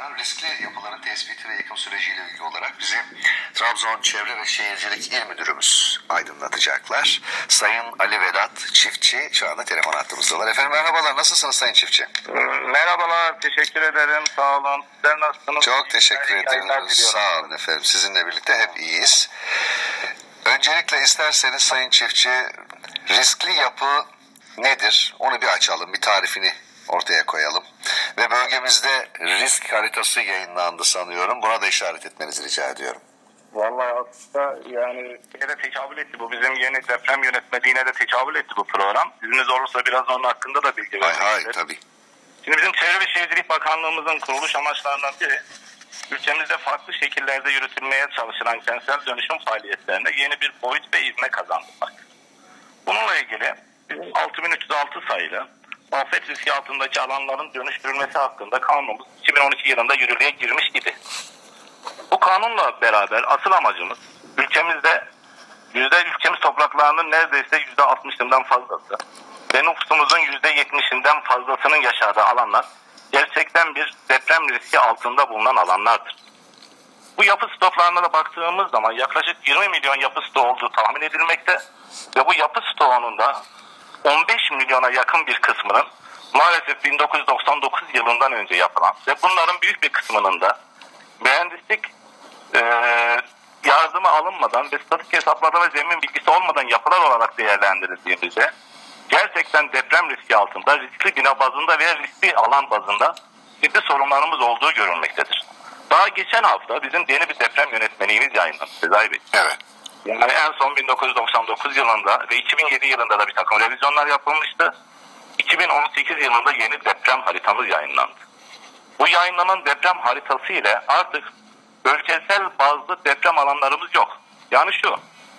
Başkanı'ndan riskli yapıların tespiti ve yıkım süreciyle ilgili olarak bizi Trabzon Çevre ve Şehircilik İl Müdürümüz aydınlatacaklar. Sayın Ali Vedat Çiftçi şu anda telefon hattımızdalar. Efendim merhabalar, nasılsınız Sayın Çiftçi? Merhabalar, teşekkür ederim, sağ olun. Sizler nasılsınız? Çok teşekkür ediyoruz. Sağ olun efendim, sizinle birlikte hep iyiyiz. Öncelikle isterseniz Sayın Çiftçi, riskli yapı nedir? Onu bir açalım, bir tarifini ortaya koyalım. Ve bölgemizde risk haritası yayınlandı sanıyorum. Buna da işaret etmenizi rica ediyorum. Vallahi aslında yani de tekabül etti bu. Bizim yeni deprem yönetmeliğine de tekabül etti bu program. İzniniz olursa biraz onun hakkında da bilgi vermek isterim. Tabii. Şimdi bizim Çevre ve Şehircilik Bakanlığımızın kuruluş amaçlarından biri, ülkemizde farklı şekillerde yürütülmeye çalışılan kentsel dönüşüm faaliyetlerine yeni bir boyut ve ivme kazandırmak. Bununla ilgili 6306 sayılı afet riski altındaki alanların dönüştürülmesi hakkında kanunumuz 2012 yılında yürürlüğe girmiş idi. Bu kanunla beraber asıl amacımız ülkemiz topraklarının neredeyse %60'ından fazlası ve nüfusumuzun %70'inden fazlasının yaşadığı alanlar gerçekten bir deprem riski altında bulunan alanlardır. Bu yapı stoklarına da baktığımız zaman yaklaşık 20 milyon yapı stoğu olduğu tahmin edilmekte ve bu yapı stoğunun da 15 milyona yakın bir kısmının maalesef 1999 yılından önce yapılan ve bunların büyük bir kısmının da mühendislik yardımı alınmadan ve statik hesaplama ve zemin bilgisi olmadan yapılar olarak değerlendirildiğimizde gerçekten deprem riski altında riskli bina bazında ve riskli alan bazında ciddi sorunlarımız olduğu görülmektedir. Daha geçen hafta bizim yeni bir deprem yönetmeliğimiz yayınlandı Sezai Bey. Evet. Yani en son 1999 yılında ve 2007 yılında da bir takım revizyonlar yapılmıştı. 2018 yılında yeni deprem haritamız yayınlandı. Bu yayınlanan deprem haritası ile artık bölgesel bazlı deprem alanlarımız yok. Yani şu,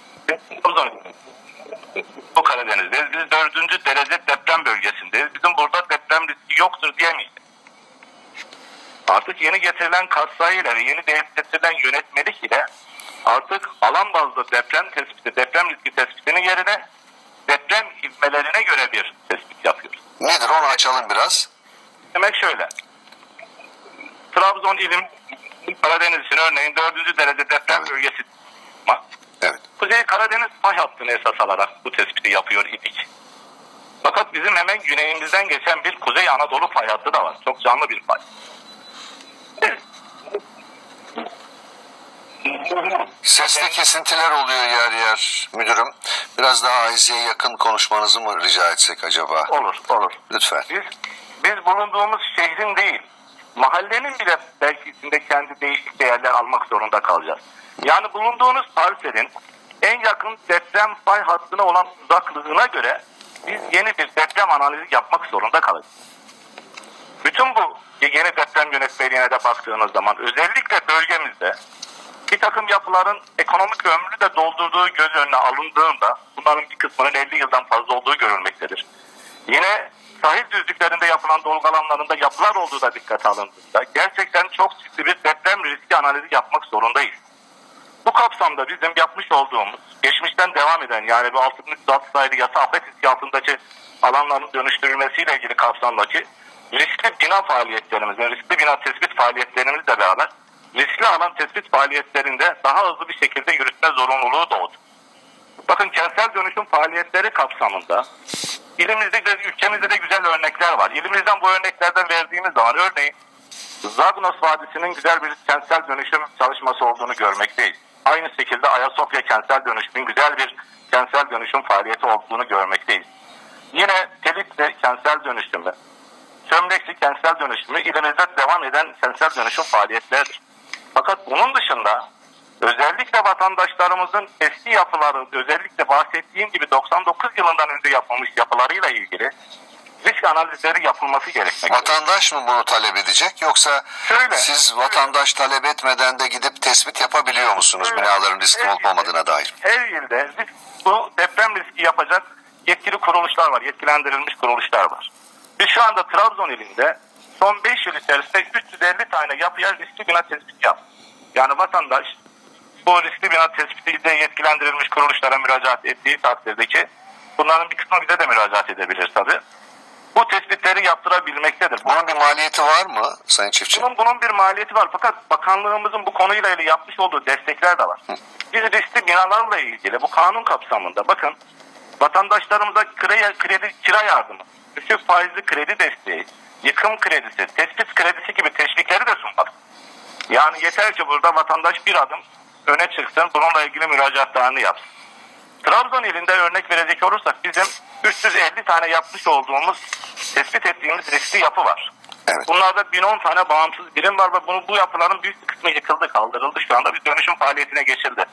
bu Karadeniz'deyiz. Biz 4. derece deprem bölgesindeyiz. Bizim burada deprem riski yoktur diyemeyiz. Artık yeni getirilen katsayıyla ve yeni getirilen yönetmelik ile artık alan bazlı deprem tespiti, deprem riski tespitinin yerine deprem ivmelerine göre bir tespit yapıyoruz. Nedir, onu açalım biraz. Demek şöyle. Trabzon ilim Karadeniz için örneğin 4. derece deprem bölgesi. Evet. Kuzey Karadeniz fay hattını esas alarak bu tespiti yapıyor idik. Fakat bizim hemen güneyimizden geçen bir Kuzey Anadolu fay hattı da var. Çok canlı bir fay. Sesli kesintiler oluyor yer yer müdürüm. Biraz daha Ayzi'ye yakın konuşmanızı mı rica etsek acaba? Olur. Lütfen. Biz bulunduğumuz şehrin değil, mahallenin bile belki içinde kendi değişik değerler almak zorunda kalacağız. Yani bulunduğunuz parselin en yakın deprem fay hattına olan uzaklığına göre biz yeni bir deprem analizi yapmak zorunda kalacağız. Bütün bu yeni deprem yönetmeliğine de baktığınız zaman özellikle bölgemizde bir takım yapıların ekonomik ömrünü de doldurduğu göz önüne alındığında bunların bir kısmının 50 yıldan fazla olduğu görülmektedir. Yine sahil düzlüklerinde yapılan dolgalanlarında yapılar olduğu da dikkate alındığında gerçekten çok ciddi bir deprem riski analizi yapmak zorundayız. Bu kapsamda bizim yapmış olduğumuz geçmişten devam eden yani bu 6306 sayılı yasa afet riski altındaki alanların dönüştürülmesiyle ilgili kapsamdaki riskli bina faaliyetlerimizin, riskli bina tespit faaliyetlerimizle beraber riskli alan tespit faaliyetlerinde daha hızlı bir şekilde yürütme zorunluluğu doğdu. Bakın kentsel dönüşüm faaliyetleri kapsamında ilimizde de ülkemizde de güzel örnekler var. İlimizden bu örneklerden verdiğimiz zaman örneğin Zagros Vadisi'nin güzel bir kentsel dönüşüm çalışması olduğunu görmekteyiz. Aynı şekilde Ayasofya kentsel dönüşümün güzel bir kentsel dönüşüm faaliyeti olduğunu görmekteyiz. Yine Telitli kentsel dönüşümü, Çömlekli kentsel dönüşümü ilimizde devam eden kentsel dönüşüm faaliyetleridir. Fakat bunun dışında özellikle vatandaşlarımızın eski yapıları, özellikle bahsettiğim gibi 99 yılından önce yapılmış yapılarıyla ilgili risk analizleri yapılması gerekmektedir. Vatandaş mı bunu talep edecek yoksa siz vatandaş talep etmeden de gidip tespit yapabiliyor musunuz binaların riskli olup olmadığına dair? Her ilde bu deprem riski yapacak yetkili kuruluşlar var, yetkilendirilmiş kuruluşlar var. Biz şu anda Trabzon ilinde son 5 yıl içerisinde 350 tane yapıya riskli bina tespiti yaptı. Yani vatandaş bu riskli bina tespitiyle yetkilendirilmiş kuruluşlara müracaat ettiği takdirdeki bunların bir kısmı bize de müracaat edebilir tabii. bu tespitleri yaptırabilmektedir. Bunun bir maliyeti var mı Sayın Çiftçi? Bunun bir maliyeti var, fakat bakanlığımızın bu konuyla ilgili yapmış olduğu destekler de var. Biz riskli binalarla ilgili bu kanun kapsamında bakın, vatandaşlarımıza kredi, kira yardımı, düşük faizli kredi desteği, yıkım kredisi, tespit kredisi gibi teşvikleri de sunmak. Yani yeter ki burada vatandaş bir adım öne çıksın, bununla ilgili müracaatlarını yapsın. Trabzon ilinde örnek verecek olursak bizim 350 tane yapmış olduğumuz, tespit ettiğimiz riskli yapı var. Evet. Bunlarda 1010 tane bağımsız birim var ve bu yapıların büyük bir kısmı yıkıldı, kaldırıldı. Şu anda bir dönüşüm faaliyetine geçildi.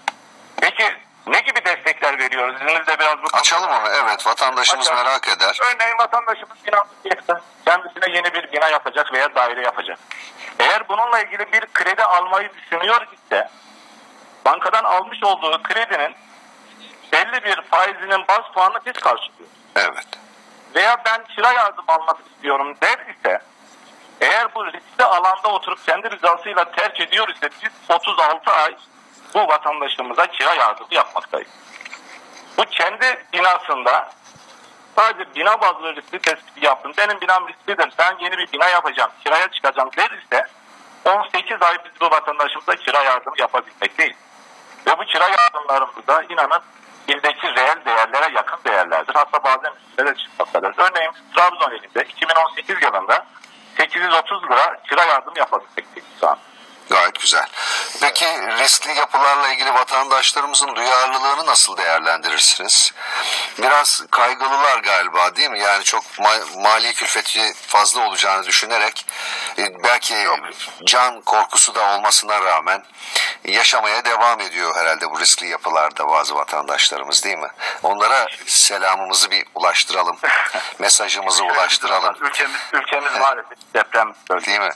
Peki ne gibi destekler veriyoruz? İzninizle biraz bu açalım onu. Evet, vatandaşımız merak eder. Örneğin vatandaşımız binası yıktı. Kendisine yeni bir bina yapacak veya daire yapacak. Eğer bununla ilgili bir kredi almayı düşünüyor ise bankadan almış olduğu kredinin belli bir faizinin baz puanını biz karşılıyoruz. Evet. Veya ben kira yardım almak istiyorum der ise, eğer bu riskli alanda oturup kendi rızasıyla terk ediyor ise biz 36 ay bu vatandaşımıza kira yardımı yapmaktayız. Bu kendi binasında sadece bina bazlı riskli tespiti yaptım. Benim binam risklidir, ben yeni bir bina yapacağım, kiraya çıkacağım der ise 18 ay biz bu vatandaşımıza kira yardımı yapabilmekteyiz. Ve bu kira yardımlarımız da inanın ildeki reel değerlere yakın değerlerdir. Hatta bazen üstüne de çıkmaktadır. Örneğin Trabzon ilinde 2018 yılında 830 lira kira yardım yapabilmekteyiz şu an. Gayet güzel. Peki riskli yapılarla ilgili vatandaşlarımızın duyarlılığını nasıl değerlendirirsiniz? Biraz kaygılılar galiba, değil mi? Yani çok mali külfeti fazla olacağını düşünerek belki can korkusu da olmasına rağmen yaşamaya devam ediyor herhalde bu riskli yapılarda bazı vatandaşlarımız, değil mi? Onlara selamımızı bir ulaştıralım. Mesajımızı ulaştıralım. Ülkemiz maalesef deprem bölgesi. Değil mi?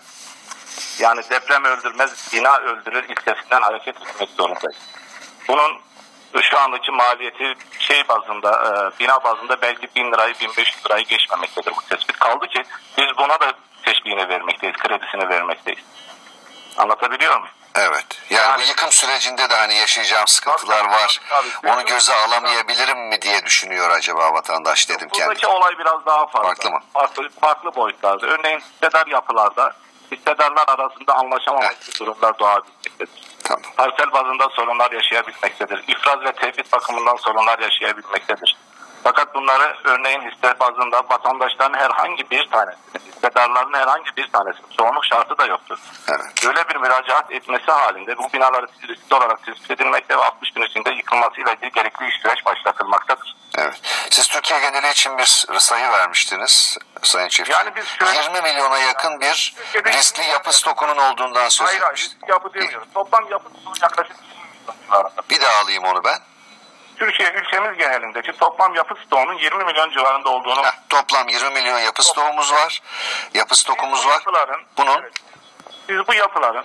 Yani deprem öldürmez, bina öldürür ilkesinden hareket etmek zorundayız. Bunun şu andaki maliyeti bina bazında belki 1000 lirayı 1500 lirayı geçmemektedir bu tespit. Kaldı ki biz buna da teşbihini vermekteyiz, kredisini vermekteyiz. Anlatabiliyor muyum? Evet. Yani yıkım sürecinde de hani yaşayacağım sıkıntılar var. Onu göze alamayabilirim mi diye düşünüyor acaba vatandaş, dedim kendime. Buradaki olay biraz daha farklı. Farklı mı? Farklı boyutlarda. Örneğin hissedar yapılarda hissedarlar arasında anlaşamamak durumlar doğabilmektedir. Tamam. Parsel bazında sorunlar yaşayabilmektedir. İfraz ve tevhid bakımından sorunlar yaşayabilmektedir. Fakat bunları örneğin hisse bazında vatandaşların herhangi bir tanesinin, hissedarların herhangi bir tanesinin çoğunluk şartı da yoktur. Evet. Böyle bir müracaat etmesi halinde bu binaları riskli olarak tespit edilmekte ve 60 gün içinde yıkılmasıyla ilgili gerekli iş süreç başlatılmaktadır. Evet. Siz Türkiye geneli için bir sayı vermiştiniz Sayın Çiftçi. Yani biz 20 milyona yakın bir riskli yapı stokunun olduğundan söz Hayır, etmiştiniz. riskli yapı demiyoruz. Toplam yapı stoğu yaklaşık 20 milyon civarında. Bir daha alayım onu ben. Türkiye ülkemiz genelindeki toplam yapı stoğunun 20 milyon civarında olduğunu... Toplam 20 milyon yapı stoğumuz var. Yapı stokumuz var. Bunun... Evet, biz bu yapıların,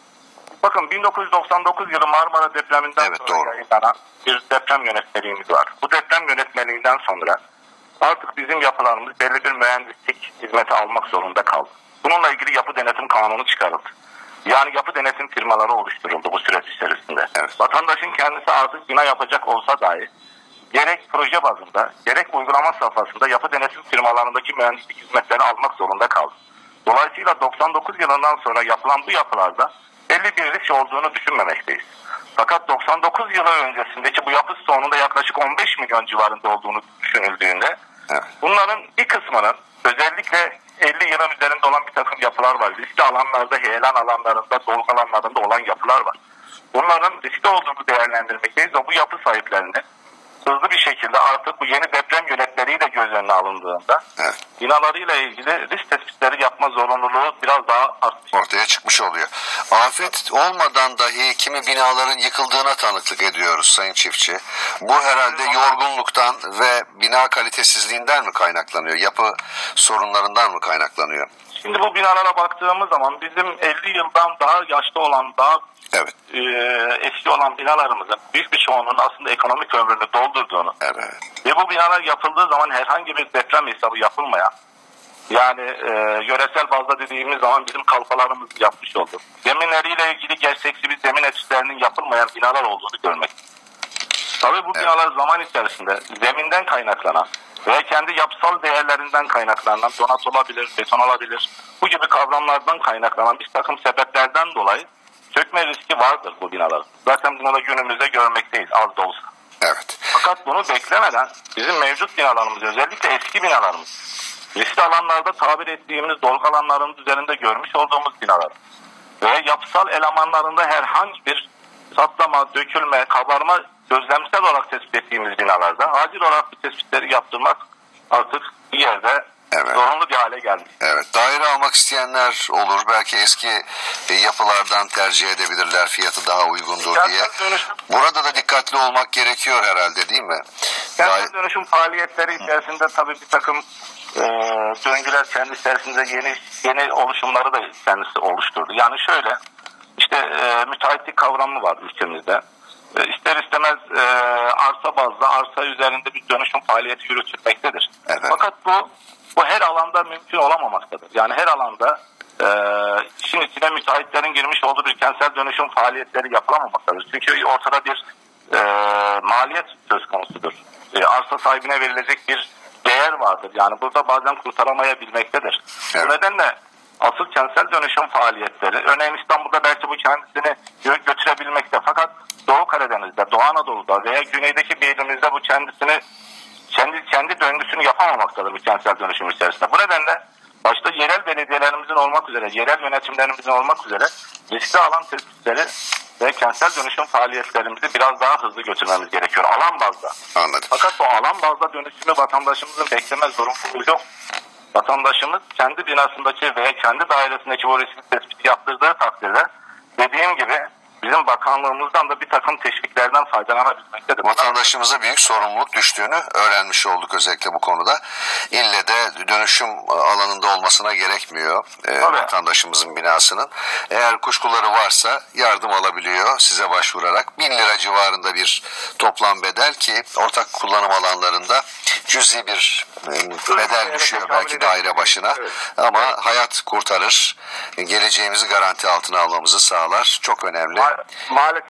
bakın 1999 yılı Marmara depreminden sonra yayınlanan bir deprem yönetmeliğimiz var. Bu deprem yönetmeliğinden sonra artık bizim yapılarımız belli bir mühendislik hizmeti almak zorunda kaldı. Bununla ilgili yapı denetim kanunu çıkarıldı. Yani yapı denetim firmaları oluşturuldu bu süreç içerisinde. Evet. Vatandaşın kendisi artık bina yapacak olsa dahi gerek proje bazında gerek uygulama safhasında yapı denetim firmalarındaki mühendislik hizmetlerini almak zorunda kaldı. Dolayısıyla 99 yılından sonra yapılan bu yapılarda belli bir risk olduğunu düşünmemekteyiz. Fakat 99 yılı öncesindeki bu yapı stoğunun yaklaşık 15 milyon civarında olduğunu düşünüldüğünde bunların bir kısmının özellikle 50 yılın üzerinde olan bir takım yapılar var. Riskli alanlarda, heyelan alanlarında, dolgu alanlarında olan yapılar var. Bunların riskli olduğunu değerlendirmekteyiz ve bu yapı sahiplerini hızlı bir şekilde artık bu yeni deprem yönetmeliği göz önüne alındığında binalarıyla ilgili risk tespitleri yapma zorunluluğu biraz daha artmış. Ortaya çıkmış oluyor. Afet olmadan dahi kimi binaların yıkıldığına tanıklık ediyoruz Sayın Çiftçi. Bu herhalde yorgunluktan ve bina kalitesizliğinden mi kaynaklanıyor? Yapı sorunlarından mı kaynaklanıyor? Şimdi bu binalara baktığımız zaman bizim 50 yıldan daha yaşlı olan, daha eski olan binalarımızın büyük bir çoğunluğunun aslında ekonomik ömrünü doldurduğunu ve bu binalar yapıldığı zaman herhangi bir deprem hesabı yapılmayan, yani yöresel bazda dediğimiz zaman bizim kalfalarımız yapmış oldu. Zeminleriyle ilgili gerçekçi bir zemin etütlerinin yapılmayan binalar olduğunu görmek. Tabii bu binalar zaman içerisinde zeminden kaynaklanan veya kendi yapısal değerlerinden kaynaklanan donat olabilir, beton olabilir. Bu gibi kavramlardan kaynaklanan bir takım sebeplerden dolayı çökme riski vardır bu binaların. Zaten bunu da günümüzde görmekteyiz az da olsa. Evet. Fakat bunu beklemeden bizim mevcut binalarımız, özellikle eski binalarımız, riskli alanlarda tabir ettiğimiz dolgu alanlarının üzerinde görmüş olduğumuz binalar ve yapısal elemanlarında herhangi bir çatlama, dökülme, kabarma gözlemsel olarak tespit ettiğimiz binalarda acil olarak bu tespitleri yaptırmak artık bir yerde zorunlu bir hale gelmiş. Evet, daire almak isteyenler olur. Belki eski yapılardan tercih edebilirler, fiyatı daha uygundur diye. Burada da dikkatli olmak gerekiyor herhalde, değil mi? Kentsel dönüşüm faaliyetleri içerisinde tabii bir takım döngüler kendi içerisinde yeni oluşumları da kendisi oluşturdu. Yani şöyle, işte müteahhitlik kavramı var ülkemizde. İster istemez arsa bazlı, arsa üzerinde bir dönüşüm faaliyeti yürütülmektedir. Evet. Fakat bu her alanda mümkün olamamaktadır. Yani her alanda işin içine müteahhitlerin girmiş olduğu bir kentsel dönüşüm faaliyetleri yapılamamaktadır. Çünkü ortada bir maliyet söz konusudur. Arsa sahibine verilecek bir değer vardır. Yani burada bazen kurtaramayabilmektedir. Evet. Bu nedenle asıl kentsel dönüşüm faaliyetleri, örneğin İstanbul'da belki bu kendisini götürebilmekte. Fakat Doğu Karadeniz'de, Doğu Anadolu'da veya güneydeki bir ilimizde bu kendi döngüsünü yapamamaktadır bu kentsel dönüşüm içerisinde. Bu nedenle başta yerel belediyelerimizin olmak üzere, yerel yönetimlerimizin olmak üzere riskli alan tespitleri ve kentsel dönüşüm faaliyetlerimizi biraz daha hızlı götürmemiz gerekiyor alan bazda. Anladım. Fakat bu alan bazda dönüşümü vatandaşımızın bekleme zorunluluğu yok. Vatandaşımız kendi binasındaki veya kendi dairesindeki bu riskli tespiti yaptırdığı takdirde dediğim gibi bizim bakanlığımızdan da bir takım teşviklerden faydalanabilmektedir. Vatandaşımıza büyük sorumluluk düştüğünü öğrenmiş olduk özellikle bu konuda. İlle de dönüşüm alanında olmasına gerekmiyor vatandaşımızın binasının. Eğer kuşkuları varsa yardım alabiliyor size başvurarak. 1000 lira civarında bir toplam bedel ki ortak kullanım alanlarında cüzi bir bedel düşüyor belki daire başına. Evet. Ama hayat kurtarır. Geleceğimizi garanti altına almamızı sağlar. Çok önemli. Maalesef